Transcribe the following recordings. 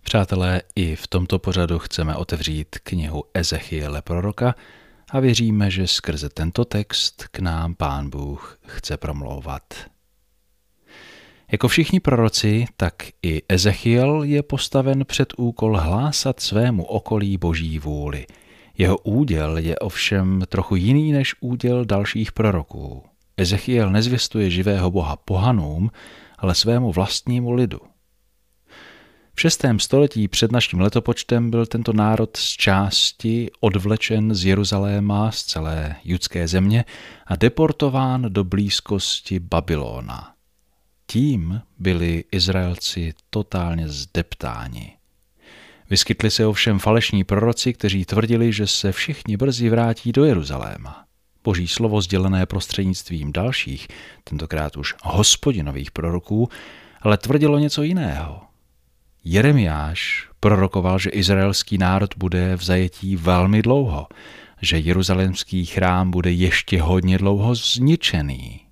Přátelé, i v tomto pořadu chceme otevřít knihu Ezechiele proroka a věříme, že skrze tento text k nám Pán Bůh chce promlouvat. Jako všichni proroci, tak i Ezechiel je postaven před úkol hlásat svému okolí Boží vůli. Jeho úděl je ovšem trochu jiný než úděl dalších proroků. Ezechiel nezvěstuje živého Boha pohanům, ale svému vlastnímu lidu. V 6. století před naším letopočtem byl tento národ z části odvlečen z Jeruzaléma, z celé judské země a deportován do blízkosti Babylona. Tím byli Izraelci totálně zdeptáni. Vyskytli se ovšem falešní proroci, kteří tvrdili, že se všichni brzy vrátí do Jeruzaléma. Boží slovo sdělené prostřednictvím dalších, tentokrát už Hospodinových proroků, ale tvrdilo něco jiného. Jeremiáš prorokoval, že izraelský národ bude v zajetí velmi dlouho, že jeruzalémský chrám bude ještě hodně dlouho zničený.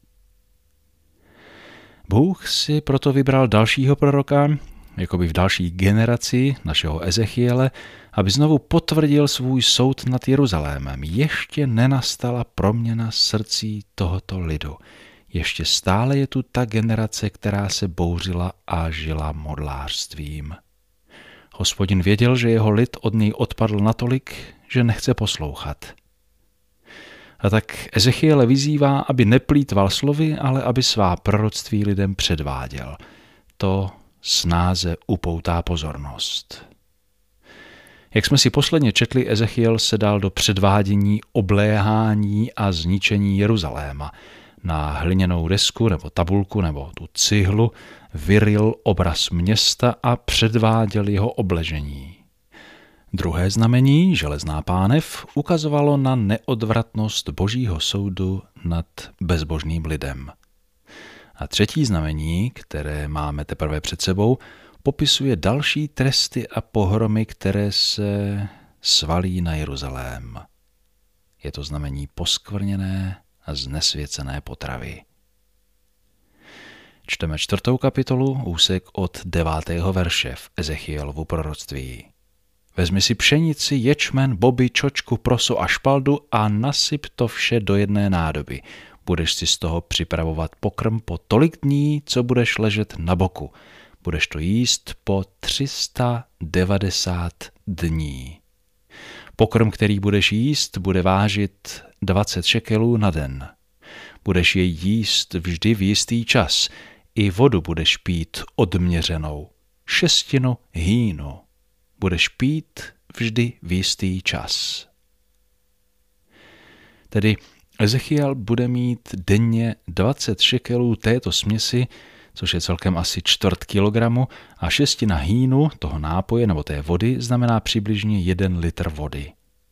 Bůh si proto vybral dalšího proroka, jakoby v další generaci našeho Ezechiele, aby znovu potvrdil svůj soud nad Jeruzalémem. Ještě nenastala proměna srdcí tohoto lidu. Ještě stále je tu ta generace, která se bouřila a žila modlářstvím. Hospodin věděl, že jeho lid od něj odpadl natolik, že nechce poslouchat. A tak Ezechiele vyzývá, aby neplýtval slovy, ale aby svá proroctví lidem předváděl. To snáze upoutá pozornost. Jak jsme si posledně četli, Ezechiel se dal do předvádění obléhání a zničení Jeruzaléma. Na hliněnou desku nebo tabulku nebo tu cihlu vyril obraz města a předváděl jeho obležení. Druhé znamení, železná pánev, ukazovalo na neodvratnost Božího soudu nad bezbožným lidem. A třetí znamení, které máme teprve před sebou, popisuje další tresty a pohromy, které se svalí na Jeruzalém. Je to znamení poskvrněné a znesvěcené potravy. Čteme 4. kapitolu, úsek od 9. verše v Ezechielovu proroctví. Vezmi si pšenici, ječmen, boby, čočku, prosu a špaldu a nasyp to vše do jedné nádoby. Budeš si z toho připravovat pokrm po tolik dní, co budeš ležet na boku. Budeš to jíst po 390 dní. Pokrm, který budeš jíst, bude vážit 20 šekelů na den. Budeš jej jíst vždy v jistý čas. I vodu budeš pít odměřenou. 6 hýnu. Budeš pít vždy v jistý čas. Tedy Ezechiel bude mít denně 20 šekelů této směsi, což je celkem asi 1/4 kilogramu, a 6 hýnu toho nápoje nebo té vody znamená přibližně 1 litr vody.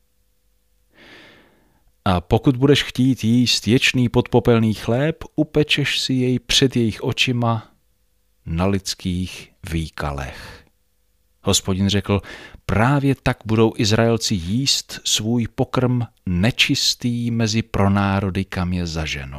A pokud budeš chtít jíst ječný podpopelný chléb, upečeš si jej před jejich očima na lidských výkalech. Hospodin řekl, právě tak budou Izraelci jíst svůj pokrm nečistý mezi pronárody, kam je zaženu.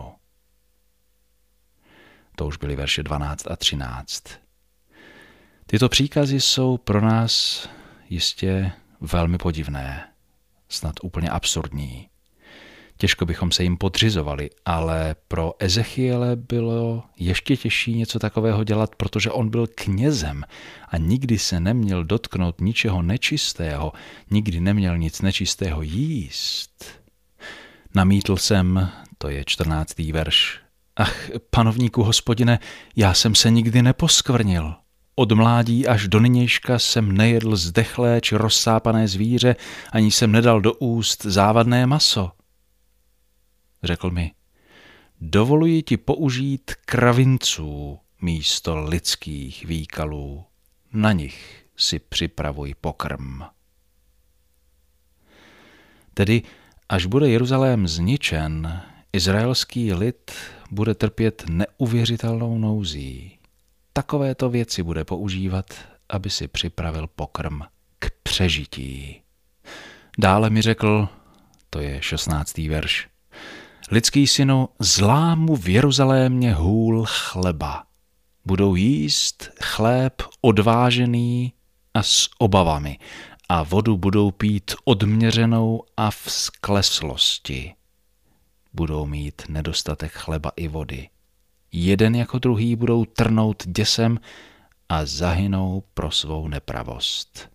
To už byly verše 12 a 13. Tyto příkazy jsou pro nás jistě velmi podivné, snad úplně absurdní. Těžko bychom se jim podřizovali, ale pro Ezechiele bylo ještě těžší něco takového dělat, protože on byl knězem a nikdy se neměl dotknout ničeho nečistého, nikdy neměl nic nečistého jíst. Namítl jsem, to je 14. verš, ach, panovníku Hospodine, já jsem se nikdy neposkvrnil. Od mládí až do nynějška jsem nejedl zdechlé či rozsápané zvíře, ani jsem nedal do úst závadné maso. Řekl mi, dovoluji ti použít kravinců místo lidských výkalů, na nich si připravuj pokrm. Tedy, až bude Jeruzalém zničen, izraelský lid bude trpět neuvěřitelnou nouzí. Takovéto věci bude používat, aby si připravil pokrm k přežití. Dále mi řekl, to je 16. verš, lidský synu, zlámu v Jeruzalémě hůl chleba. Budou jíst chléb odvážený a s obavami a vodu budou pít odměřenou a v skleslosti. Budou mít nedostatek chleba i vody. Jeden jako druhý budou trnout děsem a zahynou pro svou nepravost.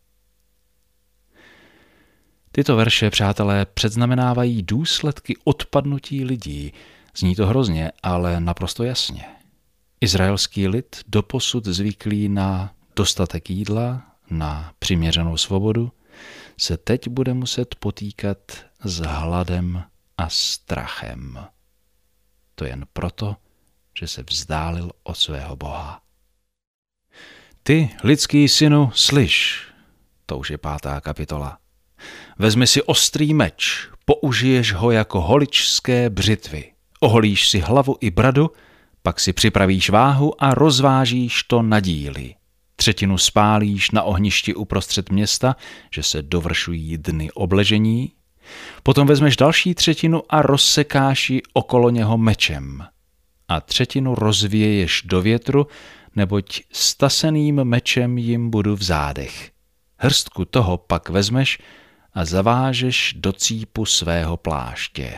Tyto verše, přátelé, předznamenávají důsledky odpadnutí lidí. Zní to hrozně, ale naprosto jasně. Izraelský lid, doposud zvyklý na dostatek jídla, na přiměřenou svobodu, se teď bude muset potýkat s hladem a strachem. To jen proto, že se vzdálil od svého Boha. Ty, lidský synu, slyš, to už je 5. kapitola. Vezmi si ostrý meč, použiješ ho jako holičské břitvy. Oholíš si hlavu i bradu, pak si připravíš váhu a rozvážíš to na díly. 1/3 spálíš na ohništi uprostřed města, že se dovršují dny obležení. Potom vezmeš další 1/3 a rozsekáš ji okolo něho mečem. A 1/3 rozvěješ do větru, neboť staseným mečem jim budu v zádech. Hrstku toho pak vezmeš a zavážeš do cípu svého pláště.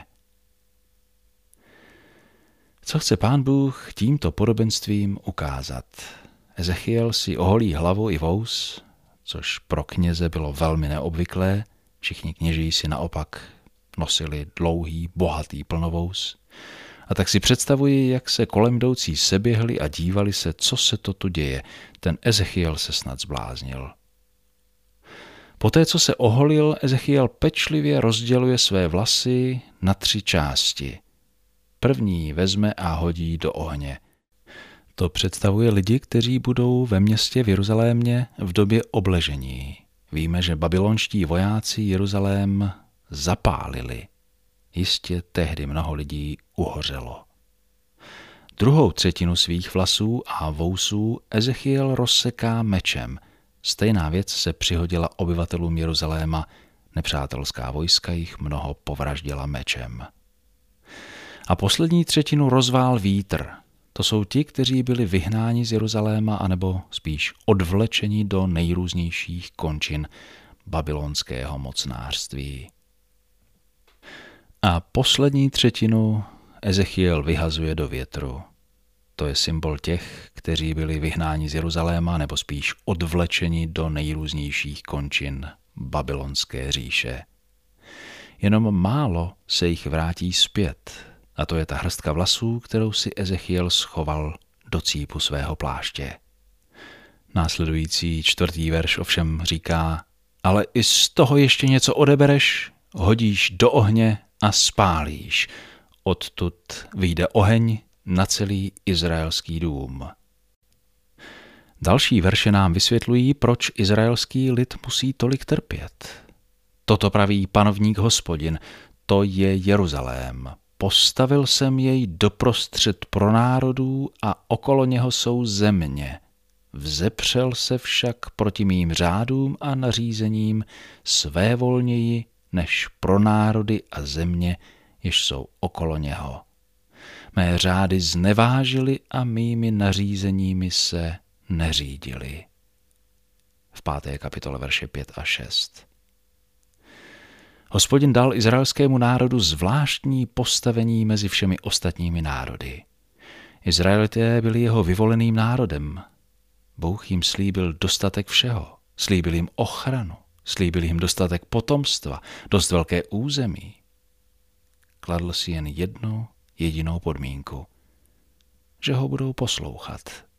Co chce Pán Bůh tímto podobenstvím ukázat? Ezechiel si oholí hlavu i vous, což pro kněze bylo velmi neobvyklé. Všichni kněží si naopak nosili dlouhý, bohatý plnovous. A tak si představuji, jak se kolem jdoucí seběhli a dívali se, co se to tu děje. Ten Ezechiel se snad zbláznil. Poté, co se oholil, Ezechiel pečlivě rozděluje své vlasy na 3 části. První vezme a hodí do ohně. To představuje lidi, kteří budou ve městě v Jeruzalémě v době obležení. Víme, že babylonští vojáci Jeruzalém zapálili. Jistě tehdy mnoho lidí uhořelo. Druhou 1/3 svých vlasů a vousů Ezechiel rozseká mečem. Stejná věc se přihodila obyvatelům Jeruzaléma, nepřátelská vojska jich mnoho povraždila mečem. A poslední 1/3 rozvál vítr. To jsou ti, kteří byli vyhnáni z Jeruzaléma anebo spíš odvlečeni do nejrůznějších končin babylonského mocnářství. A poslední 1/3 Ezechiel vyhazuje do větru. To je symbol těch, kteří byli vyhnáni z Jeruzaléma nebo spíš odvlečeni do nejrůznějších končin babylonské říše. Jenom málo se jich vrátí zpět, a to je ta hrstka vlasů, kterou si Ezechiel schoval do cípu svého pláště. Následující 4. verš ovšem říká: ale i z toho ještě něco odebereš, hodíš do ohně a spálíš. Odtud vyjde oheň na celý izraelský dům. Další verše nám vysvětlují, proč izraelský lid musí tolik trpět. Toto praví panovník Hospodin, to je Jeruzalém. Postavil jsem jej doprostřed pronárodů a okolo něho jsou země. Vzepřel se však proti mým řádům a nařízením svévolněji než pronárody a země, jež jsou okolo něho. Mé řády znevážily a mými nařízeními se neřídili. V 5. kapitole verše 5 a 6. Hospodin dal izraelskému národu zvláštní postavení mezi všemi ostatními národy. Izraelité byli jeho vyvoleným národem. Bůh jim slíbil dostatek všeho. Slíbil jim ochranu. Slíbil jim dostatek potomstva, dost velké území. Kladl si jen jednu jedinou podmínku, že ho budou poslouchat.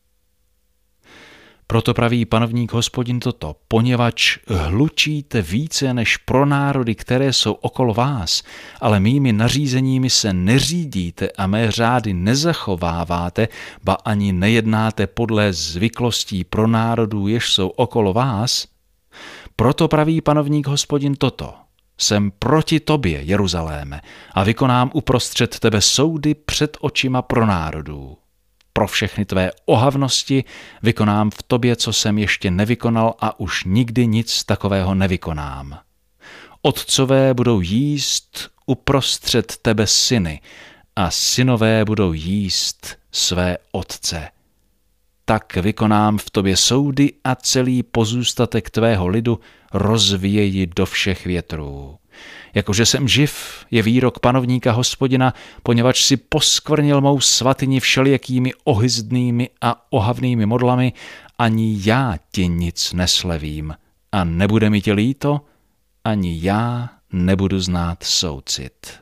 Proto praví panovník Hospodin toto: poněvadž hlučíte více než pro národy, které jsou okolo vás, ale mými nařízeními se neřídíte a mé řády nezachováváte, ba ani nejednáte podle zvyklostí pro národů, jež jsou okolo vás, proto praví panovník Hospodin toto: jsem proti tobě, Jeruzaléme, a vykonám uprostřed tebe soudy před očima pronárodů. Pro všechny tvé ohavnosti vykonám v tobě, co jsem ještě nevykonal, a už nikdy nic takového nevykonám. Otcové budou jíst uprostřed tebe syny a synové budou jíst své otce. tak vykonám v tobě soudy a celý pozůstatek tvého lidu rozvíjeji do všech větrů. Jakože jsem živ, je výrok panovníka Hospodina, poněvadž si poskvrnil mou svatyni všelijakými ohyzdnými a ohavnými modlami, ani já ti nic neslevím a nebude mi tě líto, ani já nebudu znát soucit.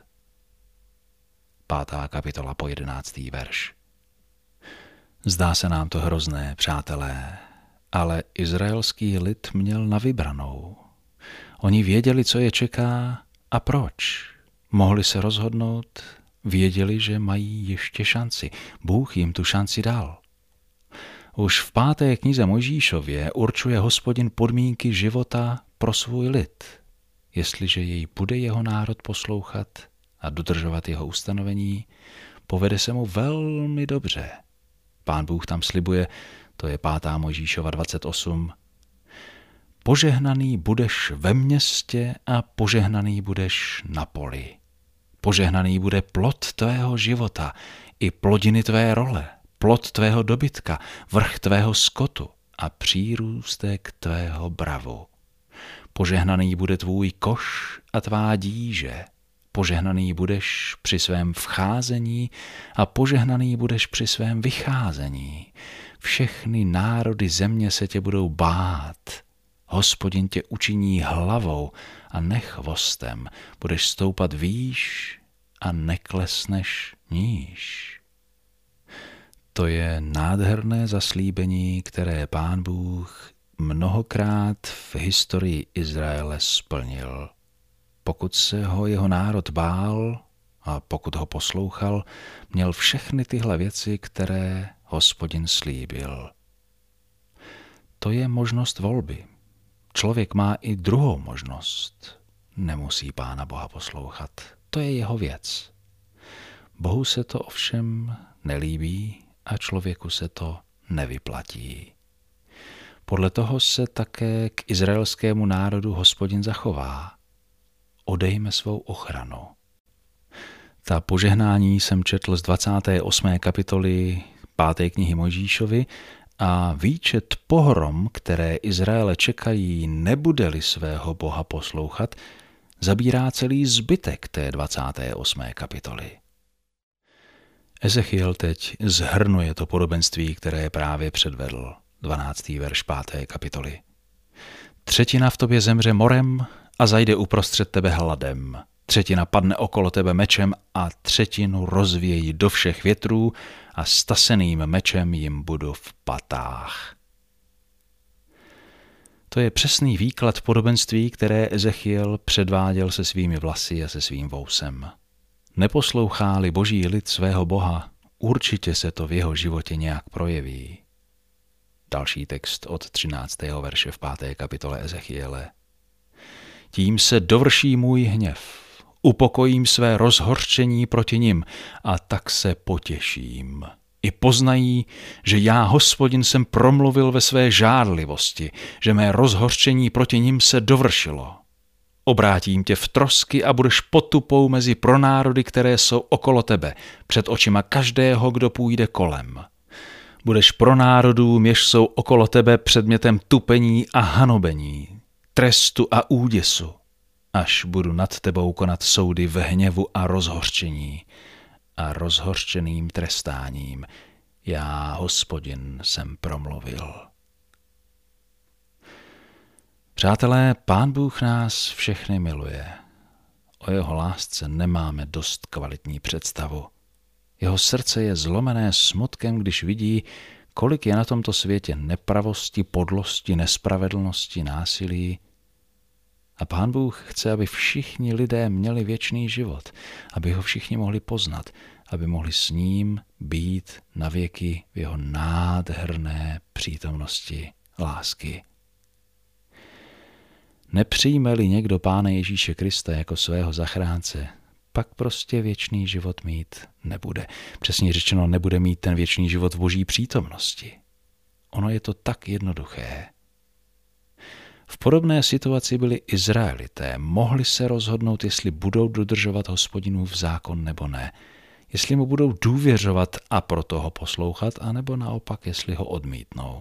5. kapitola po 11. verš. Zdá se nám to hrozné, přátelé, ale izraelský lid měl na vybranou. Oni věděli, co je čeká a proč. Mohli se rozhodnout, věděli, že mají ještě šanci. Bůh jim tu šanci dal. Už v 5. knize Mojžíšově určuje Hospodin podmínky života pro svůj lid. Jestliže jej bude jeho národ poslouchat a dodržovat jeho ustanovení, povede se mu velmi dobře. Pán Bůh tam slibuje, to je 5. Mojžíšova 28, požehnaný budeš ve městě a požehnaný budeš na poli. Požehnaný bude plod tvého života i plodiny tvé role, plod tvého dobytka, vrch tvého skotu a přírůstek tvého bravu. Požehnaný bude tvůj koš a tvá díže. Požehnaný budeš při svém vcházení a požehnaný budeš při svém vycházení. Všechny národy země se tě budou bát. Hospodin tě učiní hlavou a ne chvostem. Budeš stoupat výš a neklesneš níž. To je nádherné zaslíbení, které Pán Bůh mnohokrát v historii Izraele splnil. Pokud se ho jeho národ bál a pokud ho poslouchal, měl všechny tyhle věci, které Hospodin slíbil. To je možnost volby. Člověk má i druhou možnost. Nemusí Pána Boha poslouchat. To je jeho věc. Bohu se to ovšem nelíbí a člověku se to nevyplatí. Podle toho se také k izraelskému národu Hospodin zachová. Odejme svou ochranu. Ta požehnání jsem četl z 28. kapitoly 5. knihy Mojžíšovi a výčet pohrom, které Izraele čekají, nebude-li svého Boha poslouchat, zabírá celý zbytek té 28. kapitoly. Ezechiel teď zhrnuje to podobenství, které právě předvedl. 12. verš 5. kapitoly. 1/3 v tobě zemře morem a zajde uprostřed tebe hladem. 1/3 padne okolo tebe mečem a 1/3 rozvějí do všech větrů a staseným mečem jim budu v patách. To je přesný výklad podobenství, které Ezechiel předváděl se svými vlasy a se svým vousem. Neposlouchá-li boží lid svého Boha, určitě se to v jeho životě nějak projeví. Další text od 13. verše v 5. kapitole Ezechiele. Tím se dovrší můj hněv, upokojím své rozhořčení proti nim a tak se potěším. I poznají, že já, Hospodin, jsem promluvil ve své žárlivosti, že mé rozhořčení proti nim se dovršilo. Obrátím tě v trosky a budeš potupou mezi pronárody, které jsou okolo tebe, před očima každého, kdo půjde kolem. Budeš pro národů, jež jsou okolo tebe, předmětem tupení a hanobení, trestu a úděsu, až budu nad tebou konat soudy v hněvu a rozhořčení a rozhořčeným trestáním. Já, Hospodin, jsem promluvil. Přátelé, Pán Bůh nás všechny miluje. O jeho lásce nemáme dost kvalitní představu. Jeho srdce je zlomené smutkem, když vidí, kolik je na tomto světě nepravosti, podlosti, nespravedlnosti, násilí. A Pán Bůh chce, aby všichni lidé měli věčný život, aby ho všichni mohli poznat, aby mohli s ním být navěky v jeho nádherné přítomnosti lásky. Nepřijme-li někdo Pána Ježíše Krista jako svého zachránce, pak prostě věčný život mít nebude. Přesně řečeno, nebude mít ten věčný život v boží přítomnosti. Ono je to tak jednoduché. V podobné situaci byli Izraelité. Mohli se rozhodnout, jestli budou dodržovat Hospodinův zákon nebo ne. jestli mu budou důvěřovat a proto ho poslouchat, anebo naopak, jestli ho odmítnou.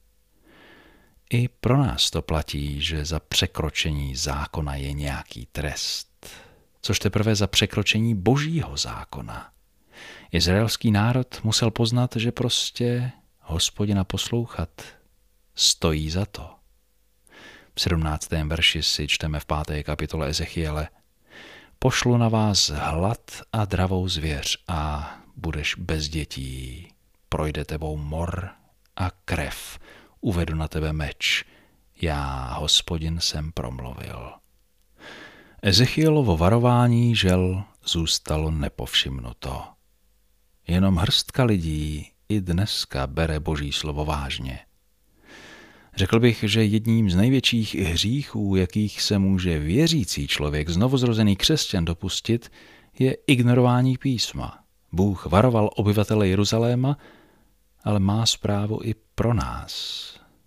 I pro nás to platí, že za překročení zákona je nějaký trest, což teprve za překročení božího zákona. Izraelský národ musel poznat, že prostě Hospodina poslouchat stojí za to. V 17. verši si čteme v 5. kapitole Ezechiele: Pošlu na vás hlad a dravou zvěř a budeš bez dětí. Projde tebou mor a krev, uvedu na tebe meč. Já, Hospodin, jsem promluvil. Ezechielovo varování, žel, zůstalo nepovšimnuto. Jenom hrstka lidí i dneska bere Boží slovo vážně. Řekl bych, že jedním z největších hříchů, jakých se může věřící člověk, znovuzrozený křesťan, dopustit, je ignorování písma. Bůh varoval obyvatele Jeruzaléma, ale má zprávu i pro nás.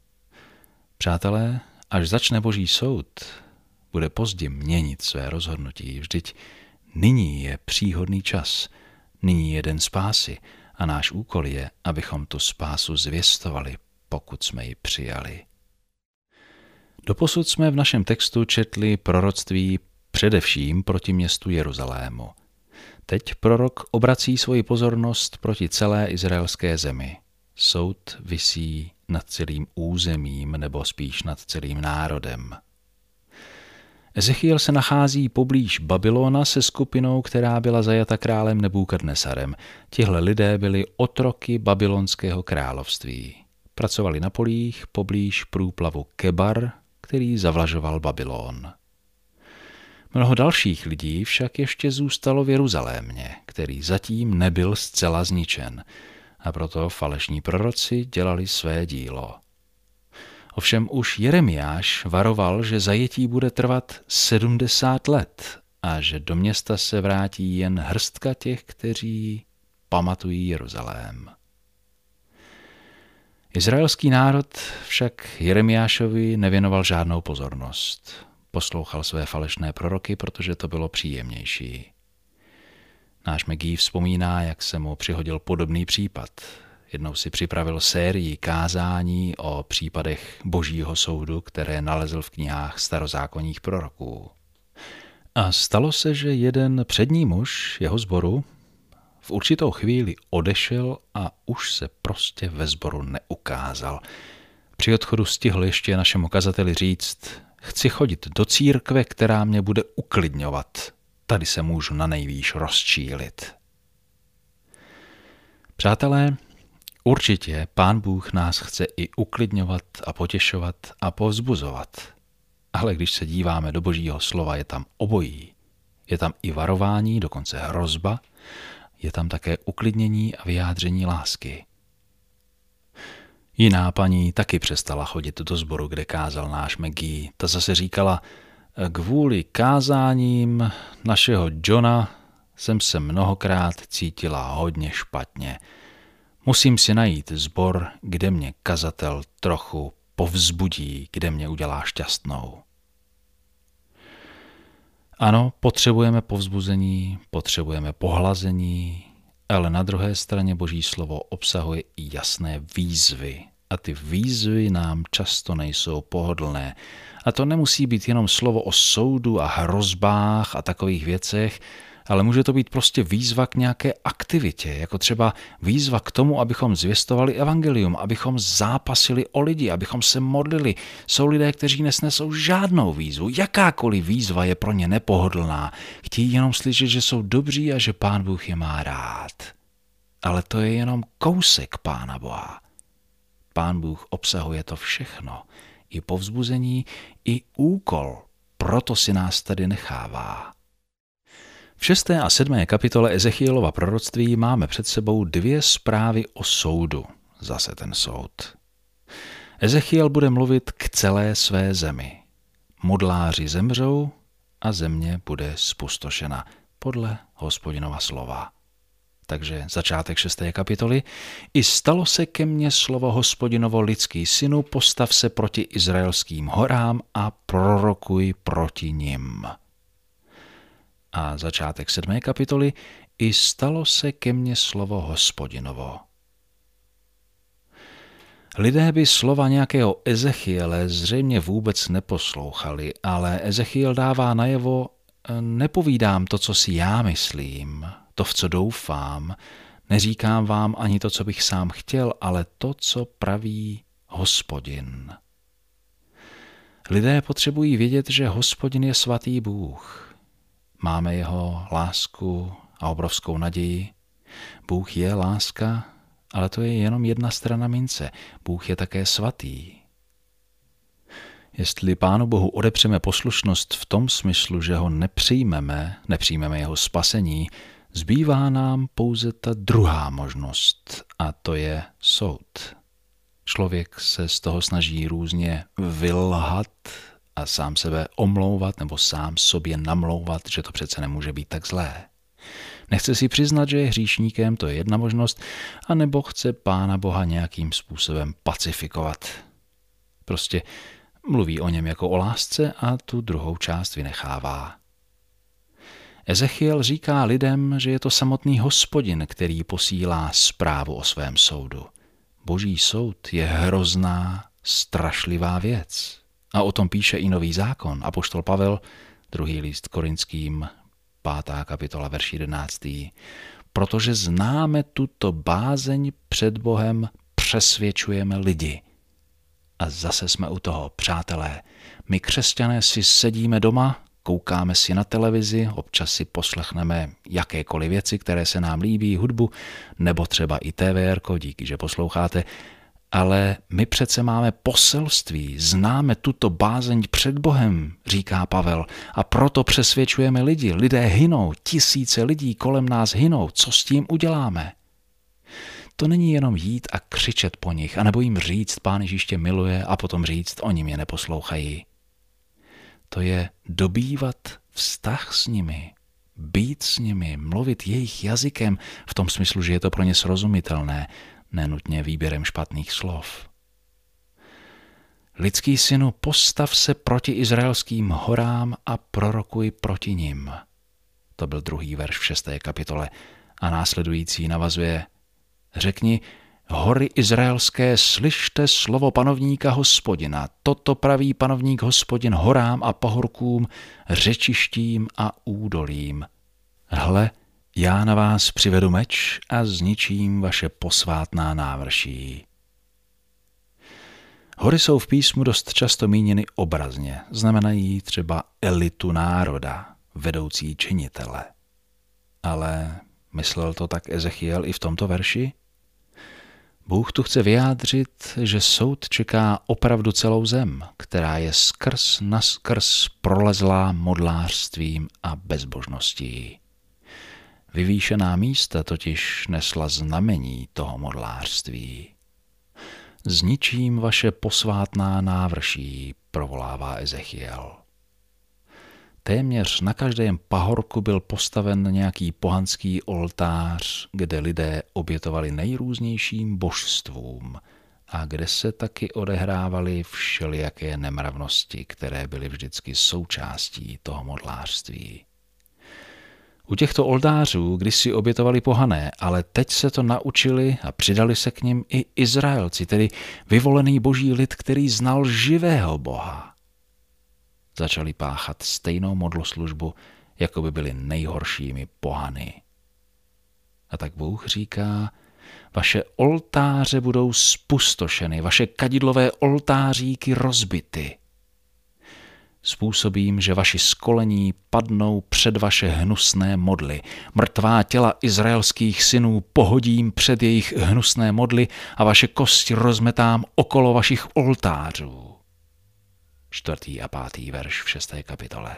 Přátelé, až začne Boží soud, bude pozdě měnit své rozhodnutí. Vždyť nyní je příhodný čas, nyní je den spásy a náš úkol je, abychom tu spásu zvěstovali, pokud jsme ji přijali. Doposud jsme v našem textu četli proroctví především proti městu Jeruzalému. Teď prorok obrací svoji pozornost proti celé izraelské zemi. Soud visí nad celým územím, nebo spíš nad celým národem. Ezechiel se nachází poblíž Babylona se skupinou, která byla zajata králem Nebukadnesarem. Tihle lidé byli otroky babylonského království. Pracovali na polích poblíž průplavu Kebar, který zavlažoval Babylon. Mnoho dalších lidí však ještě zůstalo v Jeruzalémě, který zatím nebyl zcela zničen, a proto falešní proroci dělali své dílo. Ovšem už Jeremiáš varoval, že zajetí bude trvat 70 let a že do města se vrátí jen hrstka těch, kteří pamatují Jeruzalém. Izraelský národ však Jeremiášovi nevěnoval žádnou pozornost. Poslouchal své falešné proroky, protože to bylo příjemnější. Náš Megí vzpomíná, jak se mu přihodil podobný případ. Jednou si připravil sérii kázání o případech Božího soudu, které nalezl v knihách starozákonních proroků. A stalo se, že jeden přední muž jeho sboru v určitou chvíli odešel a už se prostě ve sboru neukázal. Při odchodu stihl ještě našemu kazateli říct: chci chodit do církve, která mě bude uklidňovat. Tady se můžu na nejvýš rozčílit. Přátelé, určitě Pán Bůh nás chce i uklidňovat a potěšovat a povzbuzovat. Ale když se díváme do Božího slova, je tam obojí. Je tam i varování, dokonce hrozba, je tam také uklidnění a vyjádření lásky. Jiná paní taky přestala chodit do sboru, kde kázal náš Megí. Ta zase říkala: kvůli kázáním našeho Johna jsem se mnohokrát cítila hodně špatně. Musím si najít sbor, kde mě kazatel trochu povzbudí, kde mě udělá šťastnou. Ano, potřebujeme povzbuzení, potřebujeme pohlazení, ale na druhé straně Boží slovo obsahuje i jasné výzvy. A ty výzvy nám často nejsou pohodlné. A to nemusí být jenom slovo o soudu a hrozbách a takových věcech, ale může to být prostě výzva k nějaké aktivitě, jako třeba výzva k tomu, abychom zvěstovali evangelium, abychom zápasili o lidi, abychom se modlili. Jsou lidé, kteří nesnesou žádnou výzvu. Jakákoliv výzva je pro ně nepohodlná. Chtějí jenom slyšet, že jsou dobří a že Pán Bůh je má rád. Ale to je jenom kousek Pána Boha. Pán Bůh obsahuje to všechno. I povzbuzení, i úkol. Proto si nás tady nechává. V 6. a 7. kapitole Ezechielova proroctví máme před sebou 2 zprávy o soudu. Zase ten soud. Ezechiel bude mluvit k celé své zemi. Modláři zemřou a země bude zpustošena podle Hospodinova slova. Takže začátek 6. kapitoly. I stalo se ke mně slovo Hospodinovo: lidský synu, postav se proti izraelským horám a prorokuj proti nim. A začátek 7. kapitoly. i stalo se ke mně slovo Hospodinovo. Lidé by slova nějakého Ezechiele zřejmě vůbec neposlouchali, ale Ezechiel dává najevo, nepovídám to, co si já myslím, to, v co doufám, neříkám vám ani to, co bych sám chtěl, ale to, co praví Hospodin. Lidé potřebují vědět, že Hospodin je svatý Bůh. Máme jeho lásku a obrovskou naději. Bůh je láska, ale to je jenom jedna strana mince. Bůh je také svatý. Jestli Pánu Bohu odepřeme poslušnost v tom smyslu, že ho nepřijmeme jeho spasení, zbývá nám pouze ta druhá možnost, a to je soud. Člověk se z toho snaží různě vylhat a sám sebe omlouvat nebo sám sobě namlouvat, že to přece nemůže být tak zlé. Nechce si přiznat, že je hříšníkem, to je jedna možnost, anebo chce Pána Boha nějakým způsobem pacifikovat. Prostě mluví o něm jako o lásce a tu druhou část vynechává. Ezechiel říká lidem, že je to samotný Hospodin, který posílá zprávu o svém soudu. Boží soud je hrozná, strašlivá věc. A o tom píše i Nový zákon. Apoštol Pavel, 2. list Korinským, 5. kapitola, verš 11. Protože známe tuto bázeň před Bohem, přesvědčujeme lidi. A zase jsme u toho, přátelé. My křesťané si sedíme doma, koukáme si na televizi, občas si poslechneme jakékoliv věci, které se nám líbí, hudbu, nebo třeba i TVR, díky, že posloucháte, ale my přece máme poselství, známe tuto bázeň před Bohem, říká Pavel, a proto přesvědčujeme lidi. Lidé hynou, tisíce lidí kolem nás hynou, co s tím uděláme? To není jenom jít a křičet po nich, anebo jim říct, Pán Ježíš tě miluje, a potom říct, oni mě neposlouchají. To je dobývat vztah s nimi, být s nimi, mluvit jejich jazykem v tom smyslu, že je to pro ně srozumitelné, nenutně výběrem špatných slov. Lidský synu, postav se proti izraelským horám a prorokuj proti nim. To byl 2. verš v 6. kapitole a následující navazuje: Řekni, hory izraelské, slyšte slovo panovníka Hospodina. Toto praví panovník Hospodin horám a pahorkům, řečištím a údolím. Hle, já na vás přivedu meč a zničím vaše posvátná návrší. Hory jsou v písmu dost často míněny obrazně. Znamenají třeba elitu národa, vedoucí činitele. Ale myslel to tak Ezechiel i v tomto verši? Bůh tu chce vyjádřit, že soud čeká opravdu celou zem, která je skrz naskrz prolezlá modlářstvím a bezbožností. Vyvýšená místa totiž nesla znamení toho modlářství. Zničím vaše posvátná návrší, provolává Ezechiel. Téměř na každém pahorku byl postaven nějaký pohanský oltář, kde lidé obětovali nejrůznějším božstvům a kde se taky odehrávaly všelijaké nemravnosti, které byly vždycky součástí toho modlářství. U těchto oltářů kdysi obětovali pohané, ale teď se to naučili a přidali se k nim i Izraelci, tedy vyvolený boží lid, který znal živého Boha. Začali páchat stejnou modloslužbu, jako by byli nejhoršími pohany. A tak Bůh říká, vaše oltáře budou spustošeny, vaše kadidlové oltáříky rozbity. Způsobím, že vaši skolení padnou před vaše hnusné modly. Mrtvá těla izraelských synů pohodím před jejich hnusné modly a vaše kosti rozmetám okolo vašich oltářů. 4. a 5. verš v 6. kapitole.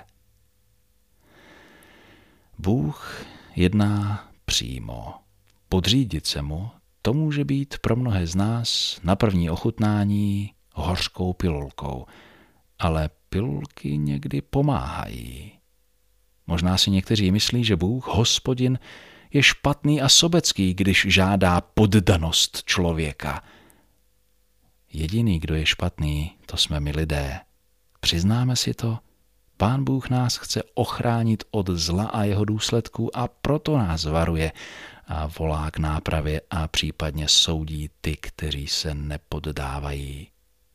Bůh jedná přímo. Podřídit se mu, to může být pro mnohé z nás na první ochutnání hořkou pilulkou, ale pilulky někdy pomáhají. Možná si někteří myslí, že Bůh, Hospodin, je špatný a sobecký, když žádá poddanost člověka. Jediný, kdo je špatný, to jsme my lidé. Přiznáme si to, Pán Bůh nás chce ochránit od zla a jeho důsledků a proto nás varuje a volá k nápravě a případně soudí ty, kteří se nepoddávají.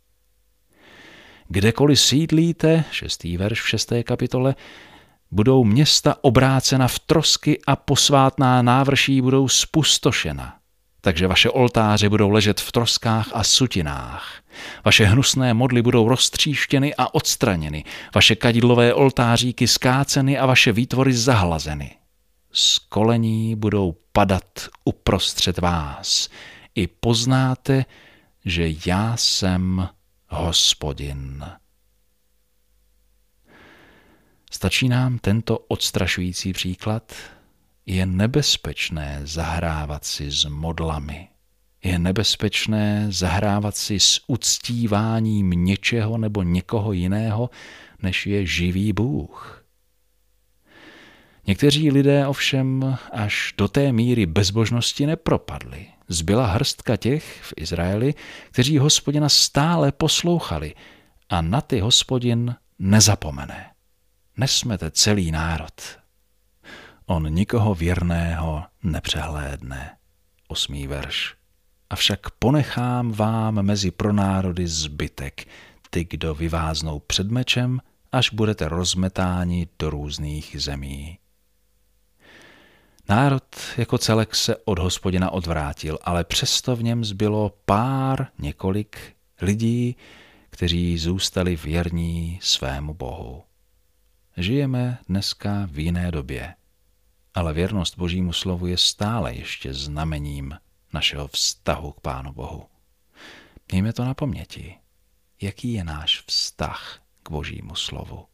Kdekoliv sídlíte, 6. verš v 6. kapitole, budou města obrácena v trosky a posvátná návrší budou spustošena. Takže vaše oltáře budou ležet v troskách a sutinách. Vaše hnusné modly budou roztříštěny a odstraněny. Vaše kadidlové oltáříky skáceny a vaše výtvory zahlazeny. Z kolení budou padat uprostřed vás. I poznáte, že já jsem Hospodin. Stačí nám tento odstrašující příklad? Je nebezpečné zahrávat si s modlami. Je nebezpečné zahrávat si s uctíváním něčeho nebo někoho jiného, než je živý Bůh. Někteří lidé ovšem až do té míry bezbožnosti nepropadli. Zbyla hrstka těch v Izraeli, kteří Hospodina stále poslouchali a na ty Hospodin nezapomene. Nesmete celý národ. On nikoho věrného nepřehlédne. 8. verš. Avšak ponechám vám mezi pronárody zbytek, ty, kdo vyváznou před mečem, až budete rozmetáni do různých zemí. Národ jako celek se od Hospodina odvrátil, ale přesto v něm zbylo několik lidí, kteří zůstali věrní svému Bohu. Žijeme dneska v jiné době, ale věrnost Božímu slovu je stále ještě znamením našeho vztahu k Pánu Bohu. Mějme to na paměti, jaký je náš vztah k Božímu slovu.